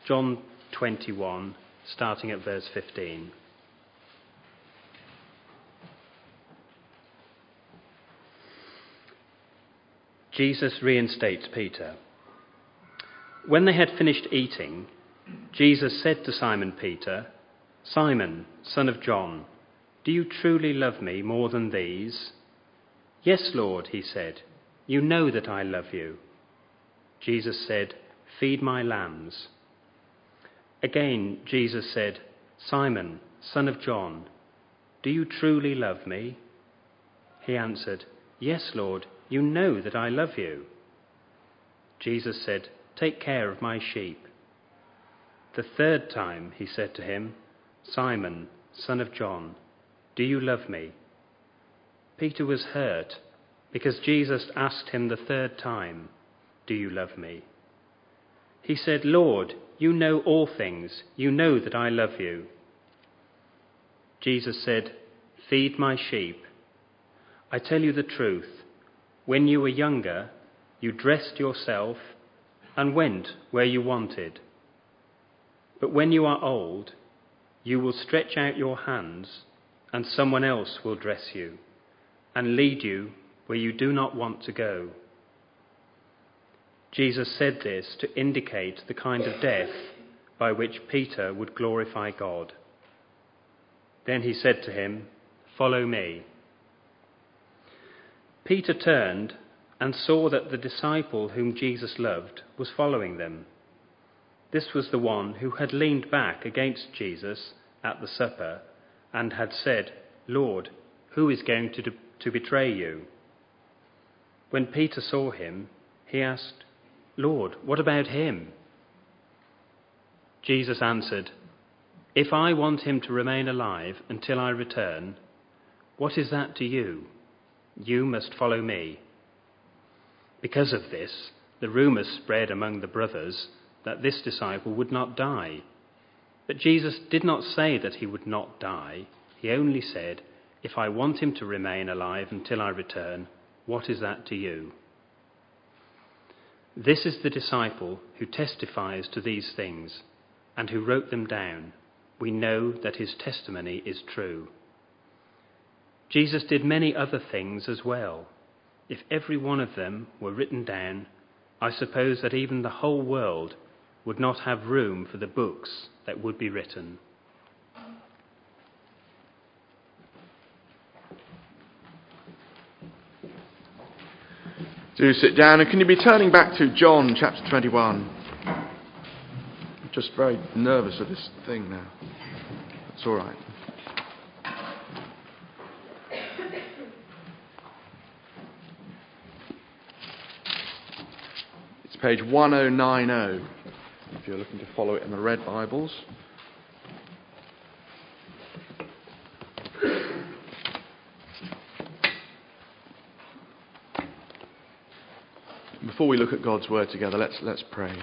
John 21, starting at verse 15. Jesus reinstates Peter. When they had finished eating, Jesus said to Simon Peter, "Simon, son of John, do you truly love me more than these?" "Yes, Lord," he said, "you know that I love you." Jesus said, "Feed my lambs." Again, Jesus said, "Simon, son of John, do you truly love me?" He answered, "Yes, Lord, you know that I love you." Jesus said, "Take care of my sheep." The third time he said to him, "Simon, son of John, do you love me?" Peter was hurt because Jesus asked him the third time, "Do you love me?" He said, "Lord, you know all things. You know that I love you." Jesus said, "Feed my sheep. I tell you the truth. When you were younger, you dressed yourself and went where you wanted. But when you are old, you will stretch out your hands, and someone else will dress you and lead you where you do not want to go." Jesus said this to indicate the kind of death by which Peter would glorify God. Then he said to him, "Follow me." Peter turned and saw that the disciple whom Jesus loved was following them. This was the one who had leaned back against Jesus at the supper and had said, "Lord, who is going to betray you?" When Peter saw him, he asked, "Lord, what about him?" Jesus answered, "If I want him to remain alive until I return, what is that to you? You must follow me." Because of this, the rumour spread among the brothers that this disciple would not die. But Jesus did not say that he would not die. He only said, "If I want him to remain alive until I return, what is that to you?" This is the disciple who testifies to these things and who wrote them down. We know that his testimony is true. Jesus did many other things as well. If every one of them were written down, I suppose that even the whole world would not have room for the books that would be written. Do sit down, and can you be turning back to John chapter 21? I'm just very nervous of this thing now. That's all right. It's page 1090, if you're looking to follow it in the red Bibles. Before we look at God's word together, let's pray.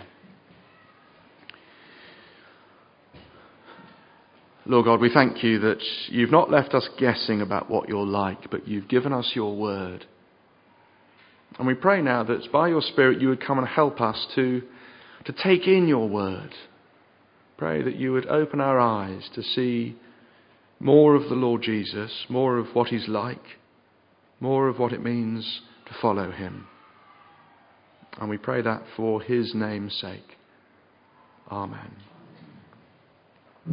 Lord God, we thank you that you've not left us guessing about what you're like, but you've given us your word. And we pray now that by your Spirit you would come and help us to take in your word. Pray that you would open our eyes to see more of the Lord Jesus, more of what he's like, more of what it means to follow him. And we pray that for his name's sake. Amen. Do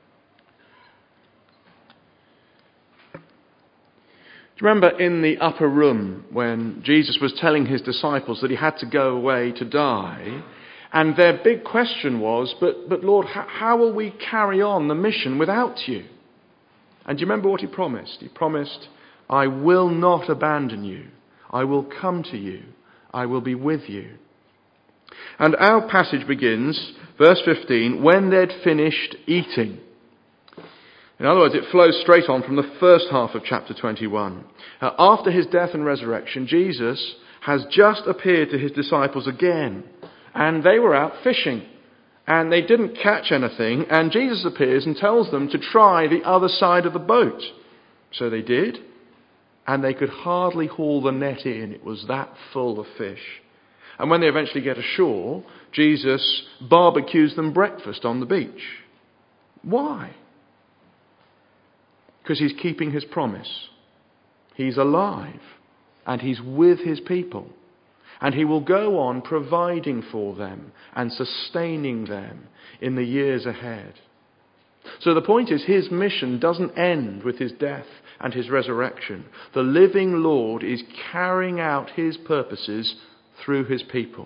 you remember in the upper room when Jesus was telling his disciples that he had to go away to die? And their big question was, but Lord, how will we carry on the mission without you? And do you remember what he promised? He promised, "I will not abandon you. I will come to you. I will be with you." And our passage begins, verse 15, when they'd finished eating. In other words, it flows straight on from the first half of chapter 21. After his death and resurrection, Jesus has just appeared to his disciples again. And they were out fishing. And they didn't catch anything. And Jesus appears and tells them to try the other side of the boat. So they did. And they could hardly haul the net in. It was that full of fish. And when they eventually get ashore, Jesus barbecues them breakfast on the beach. Why? Because he's keeping his promise. He's alive and he's with his people. And he will go on providing for them and sustaining them in the years ahead. So the point is, his mission doesn't end with his death and his resurrection. The living Lord is carrying out his purposes through his people.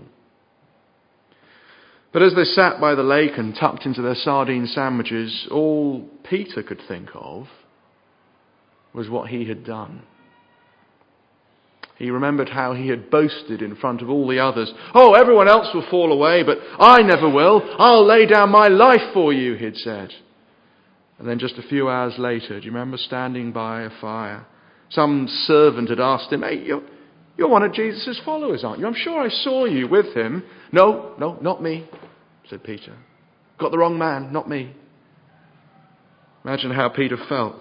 But as they sat by the lake and tucked into their sardine sandwiches, all Peter could think of was what he had done. He remembered how he had boasted in front of all the others. "Oh, everyone else will fall away, but I never will. I'll lay down my life for you," he'd said. And then just a few hours later, do you remember standing by a fire? Some servant had asked him, "Hey, you're one of Jesus' followers, aren't you? I'm sure I saw you with him." No, not me," said Peter. "Got the wrong man, not me." Imagine how Peter felt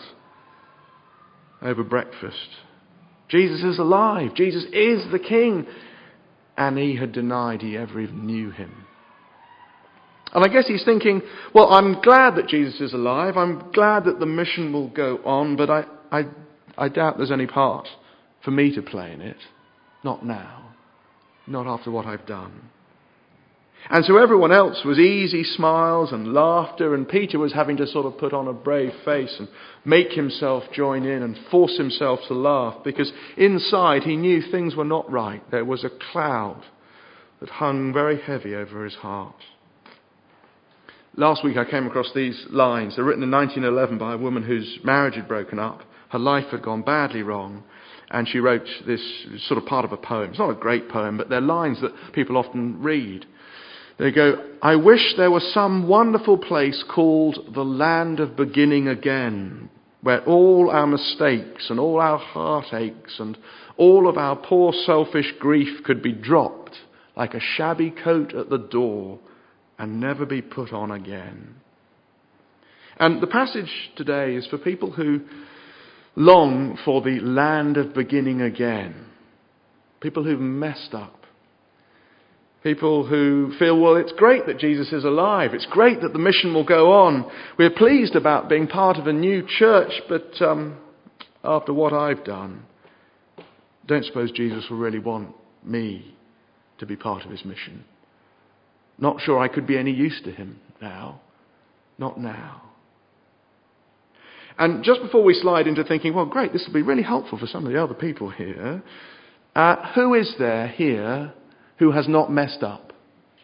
over breakfast. Jesus is alive. Jesus is the King. And he had denied he ever even knew him. And I guess he's thinking, well, I'm glad that Jesus is alive. I'm glad that the mission will go on, but I doubt there's any part for me to play in it. Not now. Not after what I've done. And so everyone else was easy smiles and laughter, and Peter was having to sort of put on a brave face and make himself join in and force himself to laugh, because inside he knew things were not right. There was a cloud that hung very heavy over his heart. Last week I came across these lines. They're written in 1911 by a woman whose marriage had broken up. Her life had gone badly wrong. And she wrote this sort of part of a poem. It's not a great poem, but they're lines that people often read. They go, "I wish there was some wonderful place called the land of beginning again, where all our mistakes and all our heartaches and all of our poor selfish grief could be dropped like a shabby coat at the door and never be put on again." And the passage today is for people who long for the land of beginning again. People who've messed up. People who feel, well, it's great that Jesus is alive. It's great that the mission will go on. We're pleased about being part of a new church, but after what I've done, don't suppose Jesus will really want me to be part of his mission. Not sure I could be any use to him now. Not now. And just before we slide into thinking, well, great, this will be really helpful for some of the other people here, who is there here who has not messed up?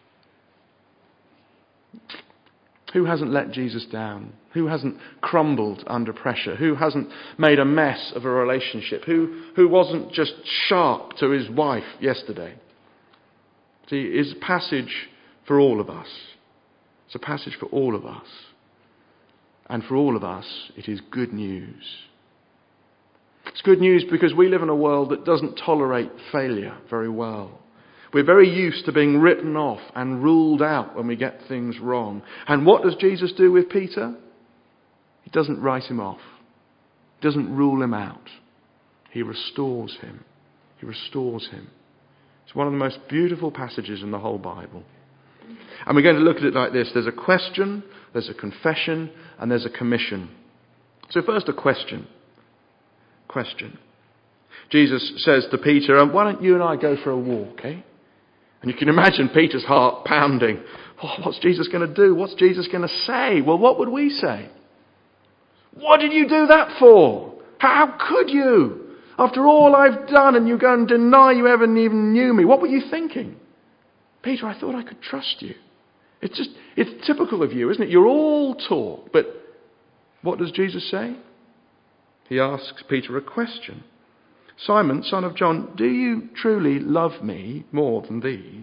Who hasn't let Jesus down? Who hasn't crumbled under pressure? Who hasn't made a mess of a relationship? Who wasn't just sharp to his wife yesterday? See, it's a passage for all of us. It's a passage for all of us. And for all of us, it is good news. It's good news because we live in a world that doesn't tolerate failure very well. We're very used to being written off and ruled out when we get things wrong. And what does Jesus do with Peter? He doesn't write him off. He doesn't rule him out. He restores him. He restores him. It's one of the most beautiful passages in the whole Bible. And we're going to look at it like this. There's a question, there's a confession, and there's a commission. So first a question. Question. Jesus says to Peter, why don't you and I go for a walk, eh? And you can imagine Peter's heart pounding. Oh, what's Jesus going to do? What's Jesus going to say? Well, what would we say? What did you do that for? How could you? After all I've done, and you go and deny you ever even knew me. What were you thinking? Peter, I thought I could trust you. It's typical of you, isn't it? You're all talk. But what does Jesus say? He asks Peter a question. Simon, son of John, do you truly love me more than these?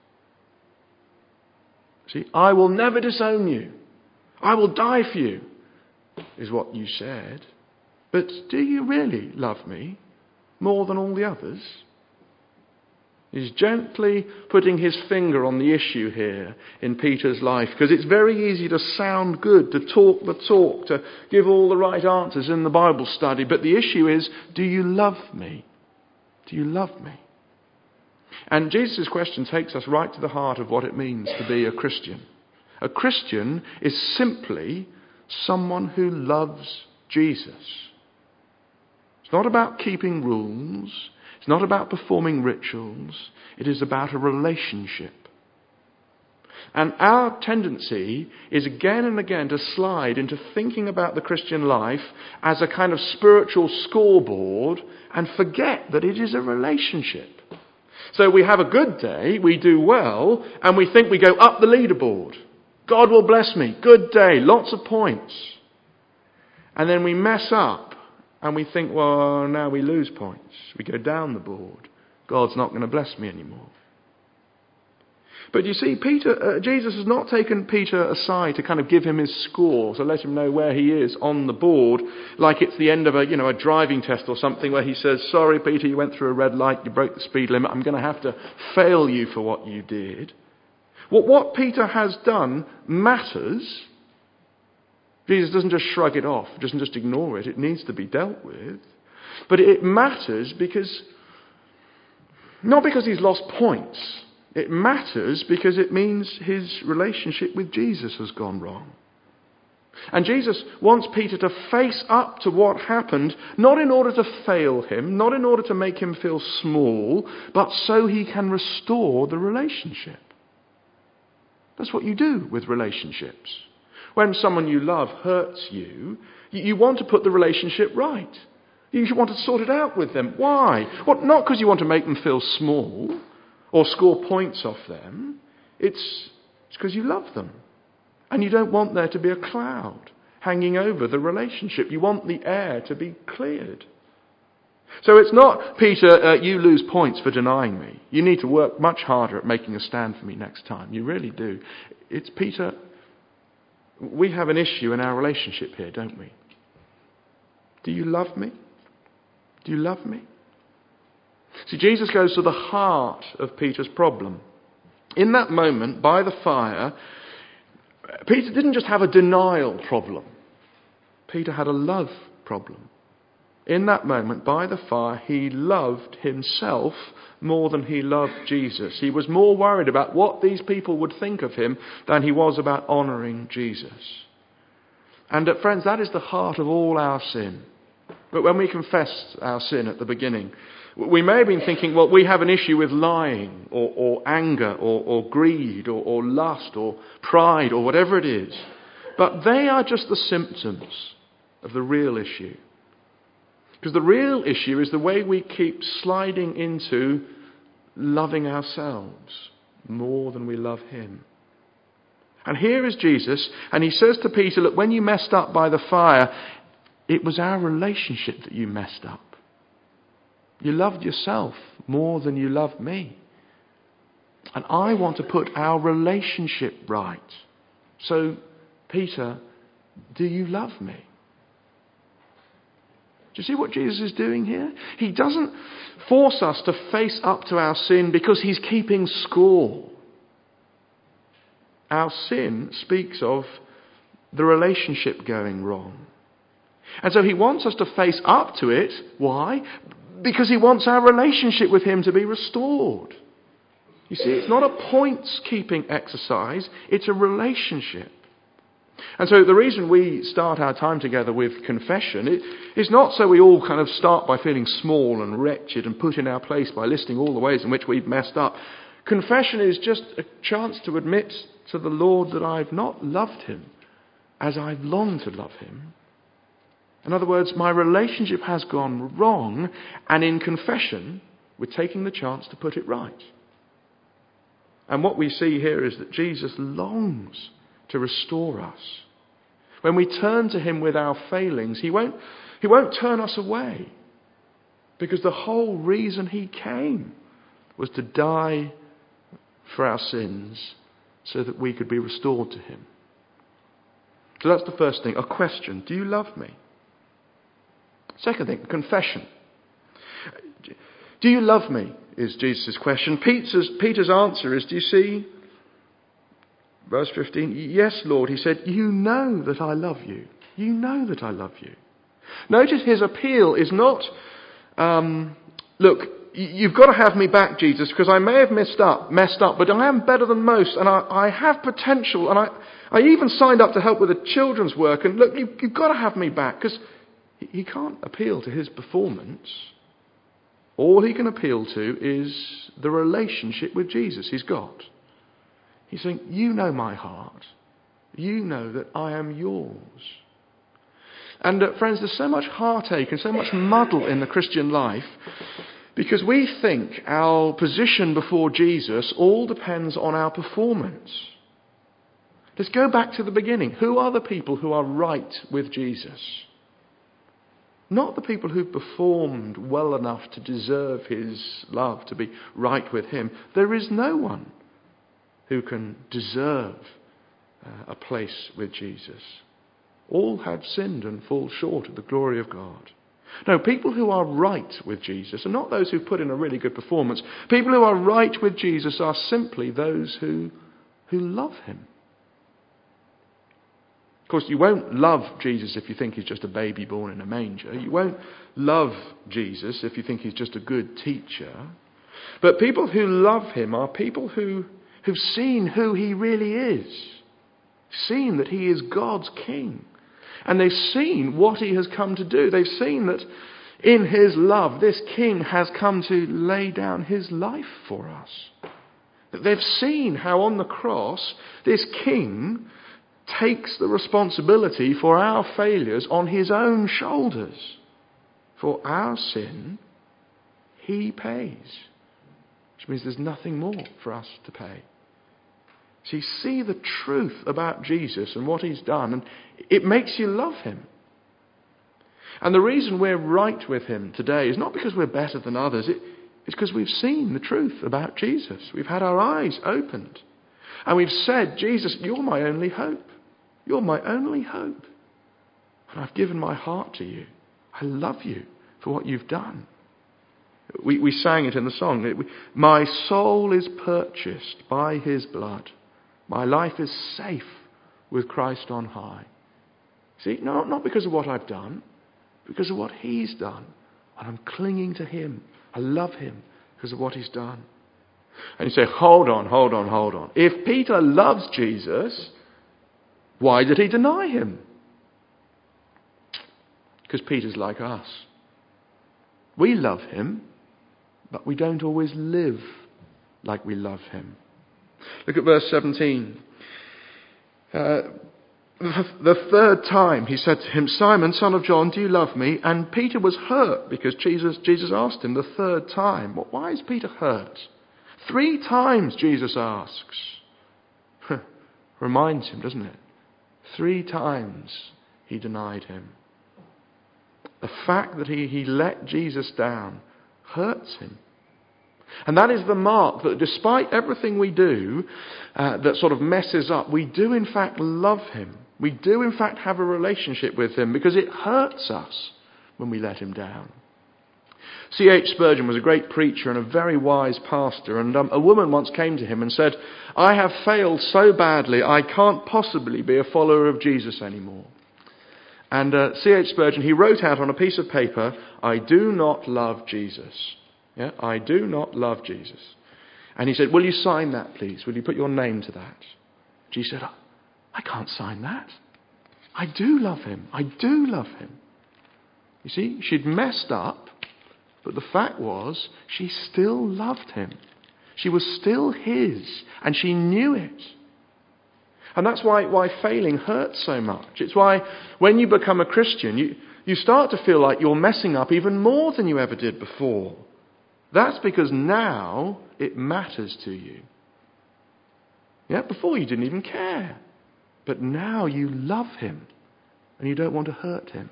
See, I will never disown you. I will die for you, is what you said. But do you really love me more than all the others? He's gently putting his finger on the issue here in Peter's life, because it's very easy to sound good, to talk the talk, to give all the right answers in the Bible study. But the issue is, do you love me? Do you love me? And Jesus' question takes us right to the heart of what it means to be a Christian. A Christian is simply someone who loves Jesus. It's not about keeping rules. It's not about performing rituals. It is about a relationship. And our tendency is again and again to slide into thinking about the Christian life as a kind of spiritual scoreboard and forget that it is a relationship. So we have a good day, we do well, and we think we go up the leaderboard. God will bless me. Good day, lots of points. And then we mess up and we think, well, now we lose points. We go down the board. God's not going to bless me anymore. But you see, Jesus has not taken Peter aside to kind of give him his score, to let him know where he is on the board, like it's the end of a driving test or something where he says, sorry, Peter, you went through a red light, you broke the speed limit, I'm going to have to fail you for what you did. What Peter has done matters. Jesus doesn't just shrug it off, doesn't just ignore it. It needs to be dealt with. But it matters not because he's lost points. It matters because it means his relationship with Jesus has gone wrong. And Jesus wants Peter to face up to what happened, not in order to fail him, not in order to make him feel small, but so he can restore the relationship. That's what you do with relationships. When someone you love hurts you, you want to put the relationship right. You want to sort it out with them. Why? Well, not because you want to make them feel small or score points off them. It's because you love them. And you don't want there to be a cloud hanging over the relationship. You want the air to be cleared. So it's not, Peter, you lose points for denying me. You need to work much harder at making a stand for me next time. You really do. It's, Peter, we have an issue in our relationship here, don't we? Do you love me? Do you love me? See, Jesus goes to the heart of Peter's problem. In that moment, by the fire, Peter didn't just have a denial problem. Peter had a love problem. In that moment, by the fire, he loved himself more than he loved Jesus. He was more worried about what these people would think of him than he was about honouring Jesus. And friends, that is the heart of all our sin. But when we confess our sin at the beginning, we may have been thinking, well, we have an issue with lying or anger or greed or lust or pride or whatever it is. But they are just the symptoms of the real issue. Because the real issue is the way we keep sliding into loving ourselves more than we love him. And here is Jesus, and he says to Peter, look, when you messed up by the fire, it was our relationship that you messed up. You loved yourself more than you loved me. And I want to put our relationship right. So, Peter, do you love me? Do you see what Jesus is doing here? He doesn't force us to face up to our sin because he's keeping score. Our sin speaks of the relationship going wrong. And so he wants us to face up to it. Why? Because he wants our relationship with him to be restored. You see, it's not a points-keeping exercise, it's a relationship. And so the reason we start our time together with confession is not so we all kind of start by feeling small and wretched and put in our place by listing all the ways in which we've messed up. Confession is just a chance to admit to the Lord that I've not loved him as I've longed to love him. In other words, my relationship has gone wrong, and in confession, we're taking the chance to put it right. And what we see here is that Jesus longs to restore us. When we turn to him with our failings, he won't turn us away. Because the whole reason he came was to die for our sins so that we could be restored to him. So that's the first thing, a question. Do you love me? Second thing, confession. Do you love me? Is Jesus' question. Peter's answer is, do you see? Verse 15, yes, Lord, he said, you know that I love you. You know that I love you. Notice his appeal is not, look, you've got to have me back, Jesus, because I may have messed up, but I am better than most, and I have potential, and I even signed up to help with the children's work, and look, you've got to have me back, because he can't appeal to his performance. All he can appeal to is the relationship with Jesus he's got. He's saying, you know my heart. You know that I am yours. And friends, there's so much heartache and so much muddle in the Christian life because we think our position before Jesus all depends on our performance. Let's go back to the beginning. Who are the people who are right with Jesus? Not the people who've performed well enough to deserve his love, to be right with him. There is no one who can deserve a place with Jesus. All have sinned and fall short of the glory of God. No, people who are right with Jesus are not those who put in a really good performance. People who are right with Jesus are simply those who love him. Of course, you won't love Jesus if you think he's just a baby born in a manger. You won't love Jesus if you think he's just a good teacher. But people who love him are people who've seen who he really is. Seen that he is God's king. And they've seen what he has come to do. They've seen that in his love, this king has come to lay down his life for us. That they've seen how on the cross, this king takes the responsibility for our failures on his own shoulders. For our sin, he pays. Which means there's nothing more for us to pay. So you see the truth about Jesus and what he's done, and it makes you love him. And the reason we're right with him today is not because we're better than others. It's because we've seen the truth about Jesus. We've had our eyes opened. And we've said, Jesus, you're my only hope. You're my only hope. And I've given my heart to you. I love you for what you've done. We sang it in the song. My soul is purchased by his blood. My life is safe with Christ on high. See, not because of what I've done, because of what he's done. And I'm clinging to him. I love him because of what he's done. And you say, hold on. If Peter loves Jesus, why did he deny him? Because Peter's like us. We love him, but we don't always live like we love him. Look at verse 17. The third time he said to him, Simon, son of John, do you love me? And Peter was hurt because Jesus asked him the third time. Why is Peter hurt? 3 times Jesus asks. Reminds him, doesn't it? 3 times he denied him. The fact that he let Jesus down hurts him. And that is the mark that despite everything we do that sort of messes up, we do in fact love him. We do in fact have a relationship with him because it hurts us when we let him down. C.H. Spurgeon was a great preacher and a very wise pastor, and a woman once came to him and said, I have failed so badly I can't possibly be a follower of Jesus anymore. And C.H. Spurgeon, he wrote out on a piece of paper, I do not love Jesus. Yeah, I do not love Jesus. And he said, will you sign that, please? Will you put your name to that? She said, I can't sign that. I do love him. I do love him. You see, she'd messed up, but the fact was, she still loved him. She was still his, and she knew it. And that's why failing hurts so much. It's why when you become a Christian, you start to feel like you're messing up even more than you ever did before. That's because now it matters to you. Yeah, before you didn't even care. But now you love him and you don't want to hurt him.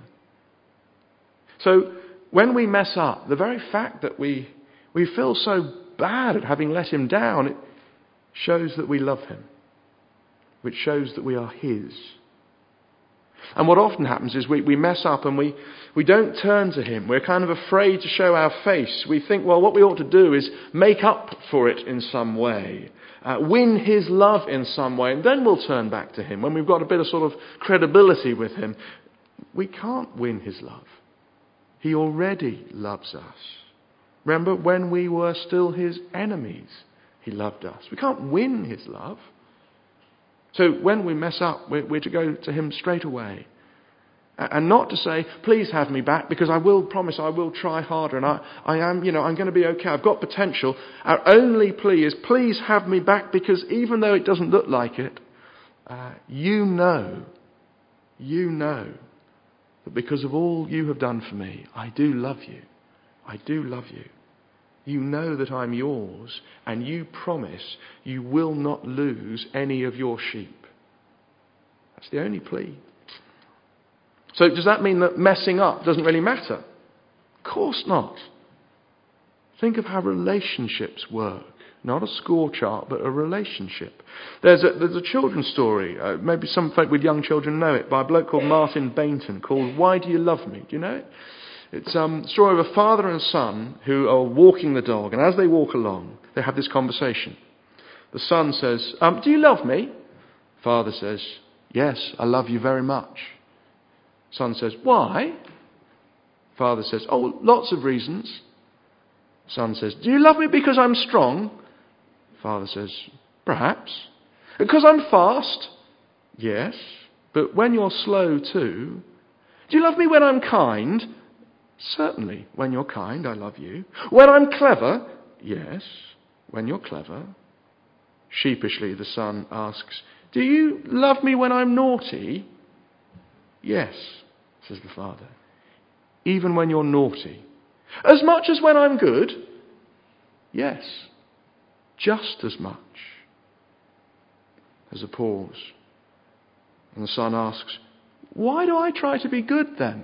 So when we mess up, the very fact that we feel so bad at having let him down, it shows that we love him, which shows that we are his. And what often happens is we mess up and we don't turn to him. We're kind of afraid to show our face. We think, well, what we ought to do is make up for it in some way, win his love in some way, and then we'll turn back to him when we've got a bit of sort of credibility with him. We can't win his love. He already loves us. Remember, when we were still his enemies, he loved us. We can't win his love. So when we mess up, we're to go to him straight away. And not to say, please have me back, because I will promise I will try harder, and I'm going to be okay. I've got potential. Our only plea is, please have me back, because even though it doesn't look like it, you know that because of all you have done for me, I do love you. I do love you. You know that I'm yours, and you promise you will not lose any of your sheep. That's the only plea. So does that mean that messing up doesn't really matter? Of course not. Think of how relationships work. Not a score chart, but a relationship. There's a children's story, maybe some folk with young children know it, by a bloke called Martin Bainton, called Why Do You Love Me? Do you know it? It's a story of a father and son who are walking the dog, and as they walk along, they have this conversation. The son says, do you love me? Father says, yes, I love you very much. Son says, why? Father says, oh, lots of reasons. Son says, do you love me because I'm strong? Father says, perhaps. Because I'm fast? Yes, but when you're slow too. Do you love me when I'm kind? Certainly, when you're kind, I love you. When I'm clever? Yes, when you're clever. Sheepishly, the son asks, do you love me when I'm naughty? Yes, says the father. Even when you're naughty? As much as when I'm good? Yes, just as much. There's a pause. And the son asks, why do I try to be good then?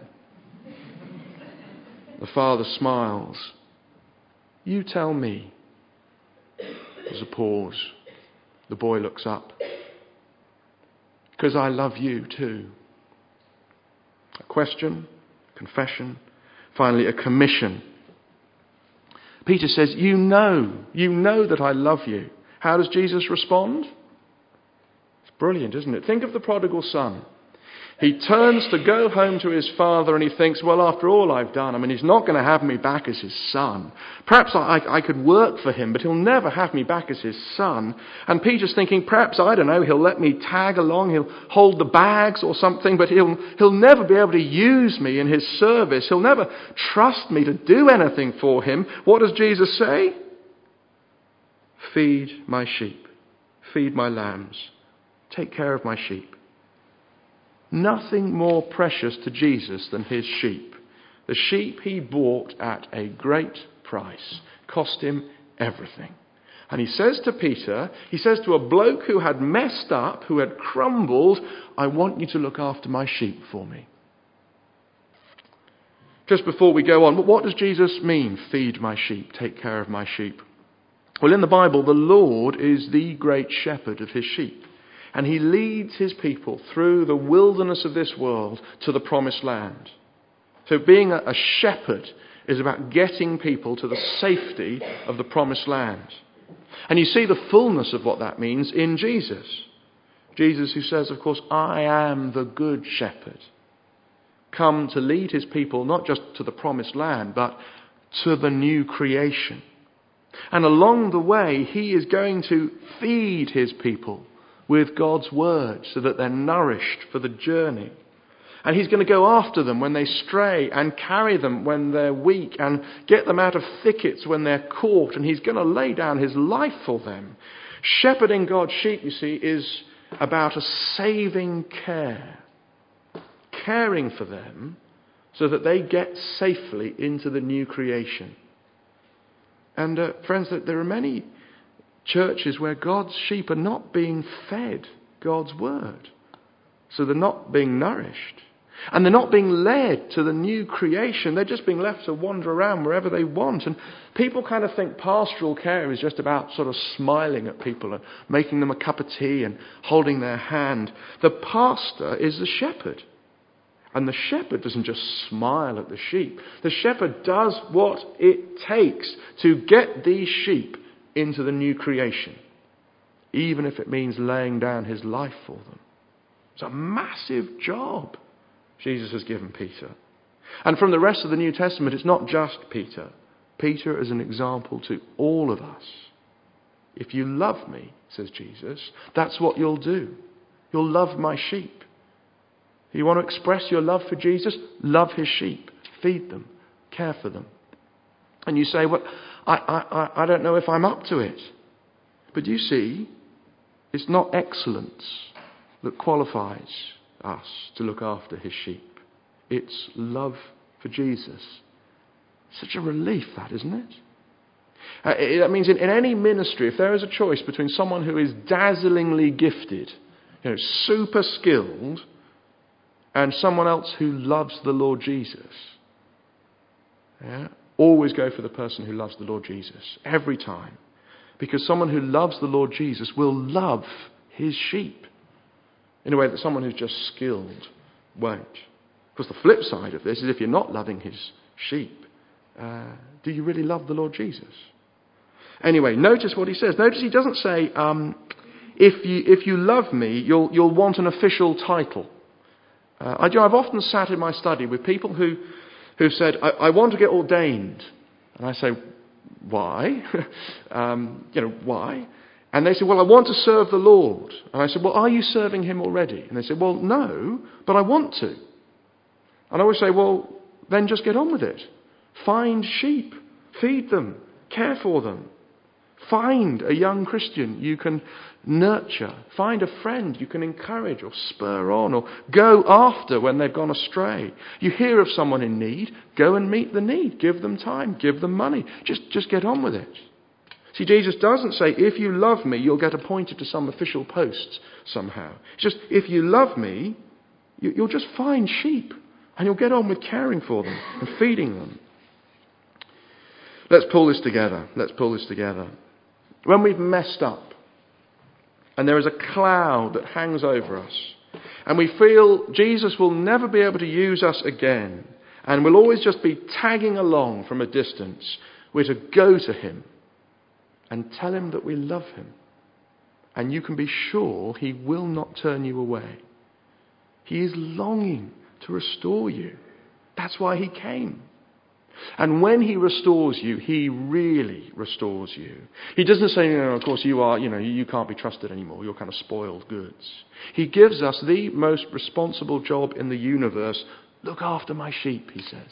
The father smiles. You tell me. There's a pause. The boy looks up. Because I love you too. A question, confession, finally a commission. Peter says, you know that I love you. How does Jesus respond? It's brilliant, isn't it? Think of the prodigal son. He turns to go home to his father and he thinks, well, after all I've done, he's not going to have me back as his son. Perhaps I could work for him, but he'll never have me back as his son. And Peter's thinking, perhaps, I don't know, he'll let me tag along, he'll hold the bags or something, but he'll never be able to use me in his service. He'll never trust me to do anything for him. What does Jesus say? Feed my sheep. Feed my lambs. Take care of my sheep. Nothing more precious to Jesus than his sheep. The sheep he bought at a great price. Cost him everything. And he says to Peter, he says to a bloke who had messed up, who had crumbled, I want you to look after my sheep for me. Just before we go on, what does Jesus mean? Feed my sheep, take care of my sheep. Well, in the Bible, the Lord is the great shepherd of his sheep. And he leads his people through the wilderness of this world to the promised land. So being a shepherd is about getting people to the safety of the promised land. And you see the fullness of what that means in Jesus. Jesus who says, of course, I am the good shepherd. Come to lead his people not just to the promised land, but to the new creation. And along the way, he is going to feed his people with God's word so that they're nourished for the journey. And he's going to go after them when they stray and carry them when they're weak and get them out of thickets when they're caught. And he's going to lay down his life for them. Shepherding God's sheep, you see, is about a saving care. Caring for them so that they get safely into the new creation. And friends, there are many churches where God's sheep are not being fed God's word. So they're not being nourished. And they're not being led to the new creation. They're just being left to wander around wherever they want. And people kind of think pastoral care is just about sort of smiling at people and making them a cup of tea and holding their hand. The pastor is the shepherd. And the shepherd doesn't just smile at the sheep. The shepherd does what it takes to get these sheep into the new creation, even if it means laying down his life for them. It's a massive job Jesus has given Peter. And from the rest of the New Testament, it's not just Peter Peter is an example to all of us. If you love me, says Jesus, that's what you'll do. You'll love my sheep. You want to express your love for Jesus? Love his sheep. Feed them. Care for them. And you say, well, I don't know if I'm up to it. But you see, it's not excellence that qualifies us to look after his sheep. It's love for Jesus. Such a relief, that, isn't it? That means in any ministry, if there is a choice between someone who is dazzlingly gifted, super skilled, and someone else who loves the Lord Jesus, always go for the person who loves the Lord Jesus. Every time. Because someone who loves the Lord Jesus will love his sheep in a way that someone who's just skilled won't. Of course, the flip side of this is if you're not loving his sheep, do you really love the Lord Jesus? Anyway, notice what he says. Notice he doesn't say, if you love me, you'll want an official title. I've often sat in my study with people who've said, I want to get ordained. And I say, why? Why? And they say, well, I want to serve the Lord. And I said, well, are you serving him already? And they say, well, no, but I want to. And I always say, well, then just get on with it. Find sheep. Feed them. Care for them. Find a young Christian you can nurture. Find a friend you can encourage or spur on or go after when they've gone astray. You hear of someone in need, go and meet the need. Give them time, give them money. Just get on with it. See, Jesus doesn't say, if you love me, you'll get appointed to some official post somehow. It's just, if you love me, you'll just find sheep and you'll get on with caring for them and feeding them. Let's pull this together. When we've messed up, and there is a cloud that hangs over us, and we feel Jesus will never be able to use us again, and we'll always just be tagging along from a distance, we're to go to him and tell him that we love him. And you can be sure he will not turn you away. He is longing to restore you. That's why he came. And when he restores you, he really restores you. He doesn't say, of course you can't be trusted anymore. You're kind of spoiled goods. He gives us the most responsible job in the universe. Look after my sheep, he says.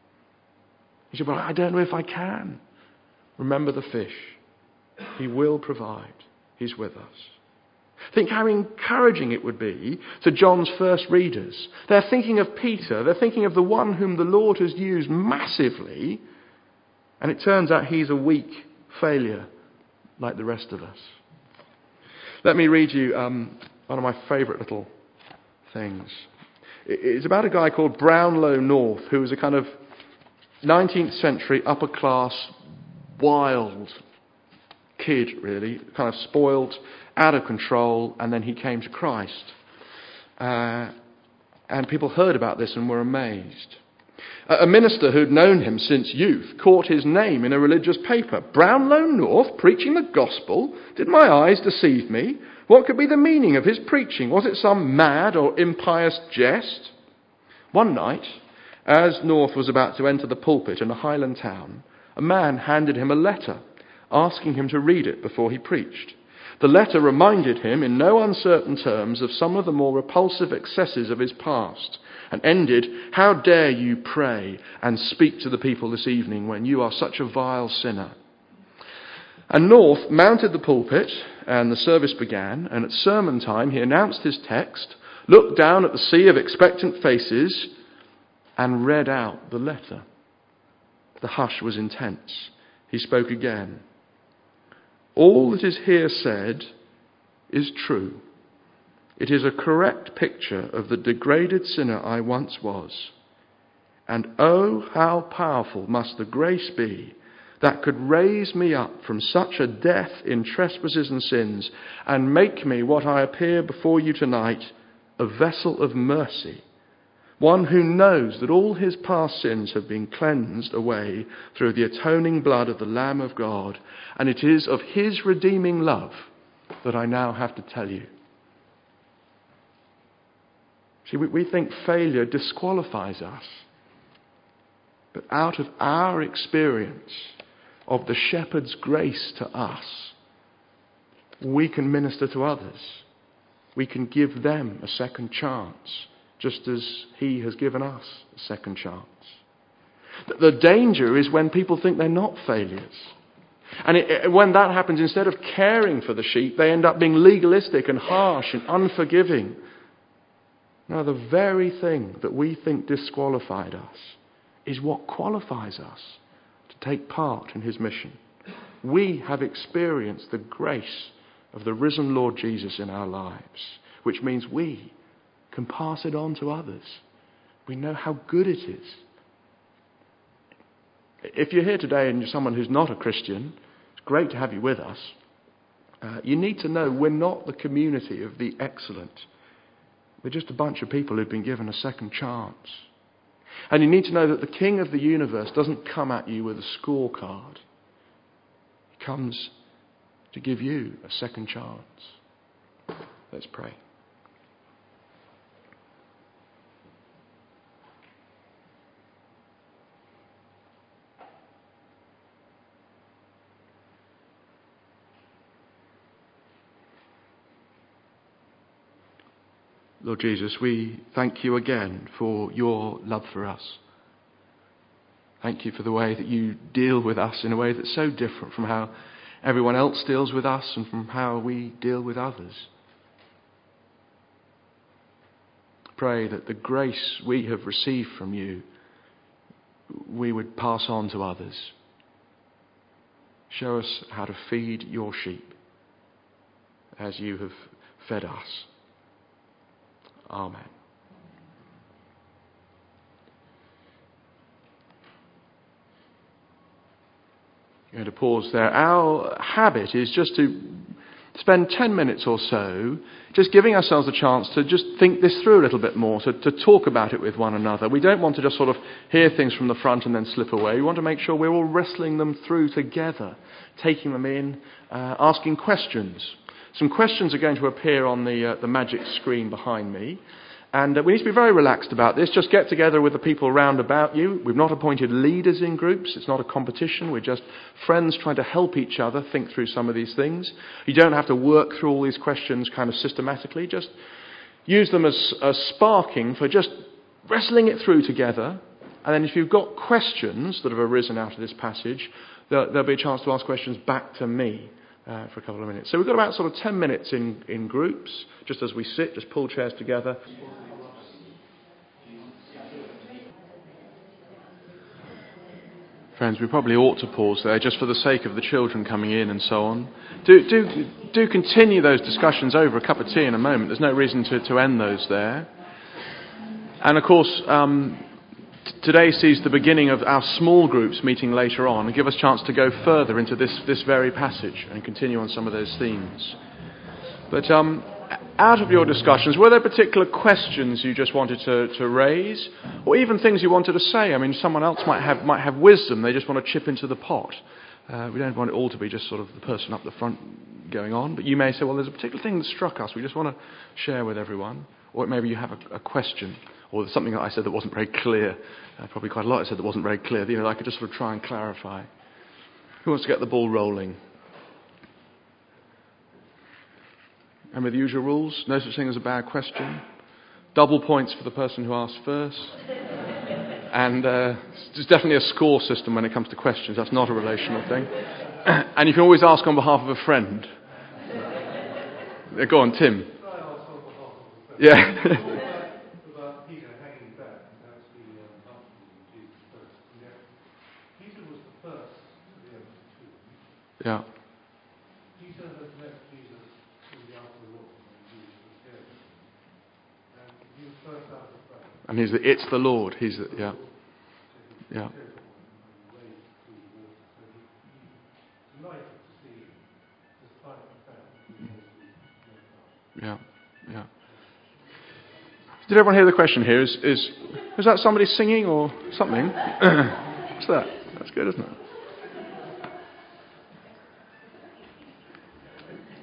He said, well, I don't know if I can. Remember the fish. He will provide. He's with us. Think how encouraging it would be to John's first readers. They're thinking of Peter. They're thinking of the one whom the Lord has used massively. And it turns out he's a weak failure like the rest of us. Let me read you one of my favourite little things. It's about a guy called Brownlow North, who was a kind of 19th century upper class, wild kid, really, kind of spoiled, out of control, and then he came to Christ. And people heard about this and were amazed. A minister who'd known him since youth caught his name in a religious paper. Brownlow North, preaching the gospel? Did my eyes deceive me? What could be the meaning of his preaching? Was it some mad or impious jest? One night, as North was about to enter the pulpit in a Highland town, a man handed him a letter, asking him to read it before he preached. The letter reminded him in no uncertain terms of some of the more repulsive excesses of his past, and ended, "How dare you pray and speak to the people this evening when you are such a vile sinner?" And North mounted the pulpit, and the service began, and at sermon time he announced his text, looked down at the sea of expectant faces, and read out the letter. The hush was intense. He spoke again. All that is here said is true. It is a correct picture of the degraded sinner I once was. And oh, how powerful must the grace be that could raise me up from such a death in trespasses and sins and make me what I appear before you tonight, a vessel of mercy. One who knows that all his past sins have been cleansed away through the atoning blood of the Lamb of God, and it is of his redeeming love that I now have to tell you. See, we think failure disqualifies us. But out of our experience of the shepherd's grace to us, we can minister to others. We can give them a second chance, just as he has given us a second chance. The danger is when people think they're not failures. And when that happens, instead of caring for the sheep, they end up being legalistic and harsh and unforgiving. Now, the very thing that we think disqualified us is what qualifies us to take part in his mission. We have experienced the grace of the risen Lord Jesus in our lives, which means we can pass it on to others. We know how good it is. If you're here today and you're someone who's not a Christian, it's great to have you with us. You need to know we're not the community of the excellent. We're just a bunch of people who've been given a second chance. And you need to know that the King of the universe doesn't come at you with a scorecard. He comes to give you a second chance. Let's pray. Lord Jesus, we thank you again for your love for us. Thank you for the way that you deal with us in a way that's so different from how everyone else deals with us and from how we deal with others. Pray that the grace we have received from you, we would pass on to others. Show us how to feed your sheep as you have fed us. Amen. I'm going to pause there. Our habit is just to spend 10 minutes or so just giving ourselves a chance to just think this through a little bit more, to talk about it with one another. We don't want to just sort of hear things from the front and then slip away. We want to make sure we're all wrestling them through together, taking them in, asking questions. Some questions are going to appear on the magic screen behind me. And we need to be very relaxed about this. Just get together with the people round about you. We've not appointed leaders in groups. It's not a competition. We're just friends trying to help each other think through some of these things. You don't have to work through all these questions kind of systematically. Just use them as sparking for just wrestling it through together. And then if you've got questions that have arisen out of this passage, there'll be a chance to ask questions back to me. For a couple of minutes. So we've got about sort of 10 minutes in groups, just as we sit, just pull chairs together. Friends, we probably ought to pause there just for the sake of the children coming in and so on. Do continue those discussions over a cup of tea in a moment. There's no reason to end those there. And of course, today sees the beginning of our small groups meeting later on and give us a chance to go further into this very passage and continue on some of those themes. But out of your discussions, were there particular questions you just wanted to raise, or even things you wanted to say? I mean, someone else might have wisdom. They just want to chip into the pot. We don't want it all to be just sort of the person up the front going on. But you may say, well, there's a particular thing that struck us. We just want to share with everyone. Or maybe you have a question. Or something that I said that wasn't very clear. Probably quite a lot I said that wasn't very clear. I could just sort of try and clarify. Who wants to get the ball rolling? Remember the usual rules? No such thing as a bad question. Double points for the person who asked first. And there's definitely a score system when it comes to questions. That's not a relational thing. And you can always ask on behalf of a friend. Go on, Tim. Yeah. Yeah. Peter has met Jesus in the upper room when Jesus was dead. And he was first out of the crowd. And it's the Lord. Yeah. Yeah. Yeah. Yeah. Did everyone hear the question here? Is that somebody singing or something? What's that? That's good, isn't it?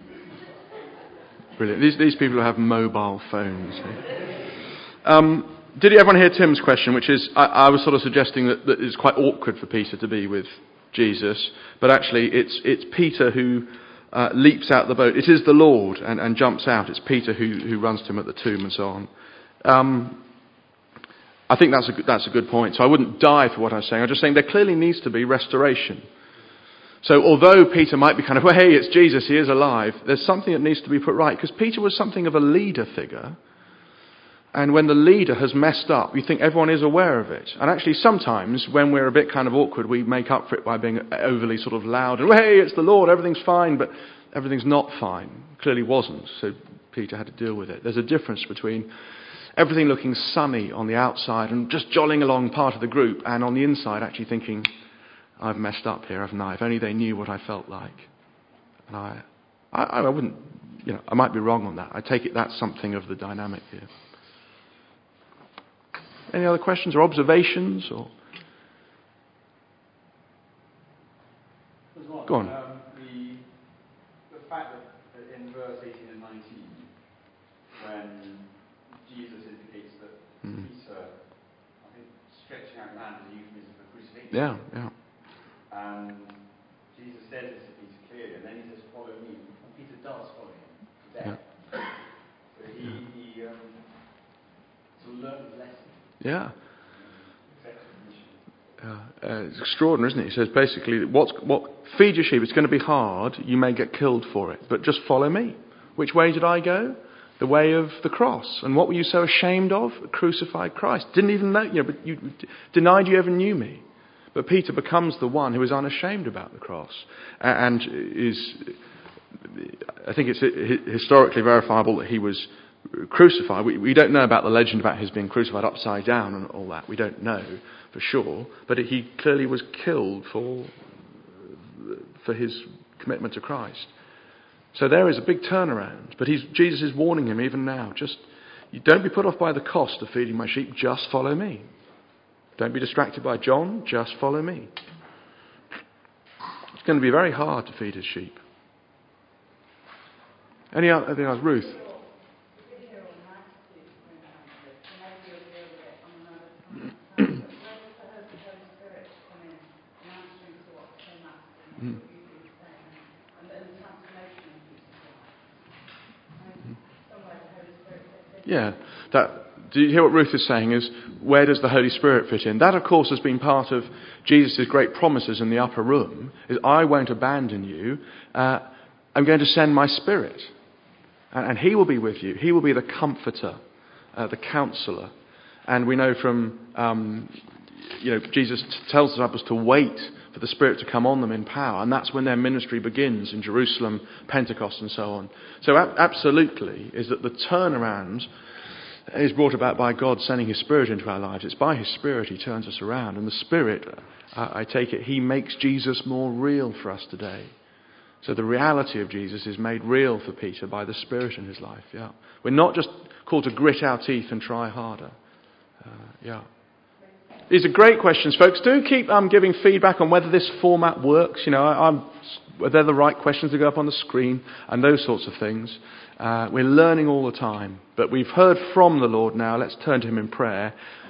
Brilliant. These people have mobile phones. Did everyone hear Tim's question, which is, I was sort of suggesting that it's quite awkward for Peter to be with Jesus, but actually it's Peter who leaps out the boat. It is the Lord and jumps out. It's Peter who runs to him at the tomb and so on. I think that's a good point. So I wouldn't die for what I'm saying. I'm just saying there clearly needs to be restoration. So although Peter might be kind of, well, hey, it's Jesus, he is alive, there's something that needs to be put right. Because Peter was something of a leader figure. And when the leader has messed up, you think everyone is aware of it. And actually sometimes when we're a bit kind of awkward, we make up for it by being overly sort of loud. And, hey, it's the Lord, everything's fine, but everything's not fine. Clearly wasn't. So Peter had to deal with it. There's a difference between everything looking sunny on the outside and just jolling along part of the group, and on the inside actually thinking, I've messed up here, haven't I? If only they knew what I felt like. And I wouldn't, I might be wrong on that. I take it that's something of the dynamic here. Any other questions or observations? Or go on. The fact that in verse 18 and 19, when Jesus indicates that Peter, I think, stretching out his hand is a euphemism for crucifixion. Yeah. And Jesus says this to Peter clearly, and then he says, "Follow me." And Peter does follow him to death. Yeah. So he sort of learned his lesson. Yeah. It's extraordinary, isn't it? He says basically, feed your sheep. It's going to be hard. You may get killed for it, but just follow me. Which way did I go? The way of the cross. And what were you so ashamed of? Crucified Christ. Didn't even know, but you denied you ever knew me. But Peter becomes the one who is unashamed about the cross, and is. I think it's historically verifiable that he was crucified. We don't know about the legend about his being crucified upside down and all that. We don't know for sure. But he clearly was killed for his commitment to Christ. So there is a big turnaround. But Jesus is warning him even now. You don't be put off by the cost of feeding my sheep. Just follow me. Don't be distracted by John. Just follow me. It's going to be very hard to feed his sheep. Anything else? Ruth? Yeah. Do you hear what Ruth is saying? Is where does the Holy Spirit fit in? That, of course, has been part of Jesus' great promises in the upper room. Is I won't abandon you. I'm going to send my Spirit, and He will be with you. He will be the Comforter, the Counselor. And we know from Jesus tells the disciples to wait for the Spirit to come on them in power, and that's when their ministry begins in Jerusalem, Pentecost, and so on. So absolutely is that the turnaround is brought about by God sending His Spirit into our lives. It's by His Spirit He turns us around, and the Spirit, I take it, He makes Jesus more real for us today. So the reality of Jesus is made real for Peter by the Spirit in his life. Yeah, we're not just called to grit our teeth and try harder. These are great questions, folks. Do keep giving feedback on whether this format works. Are they the right questions to go up on the screen and those sorts of things. We're learning all the time, but we've heard from the Lord now. Let's turn to Him in prayer.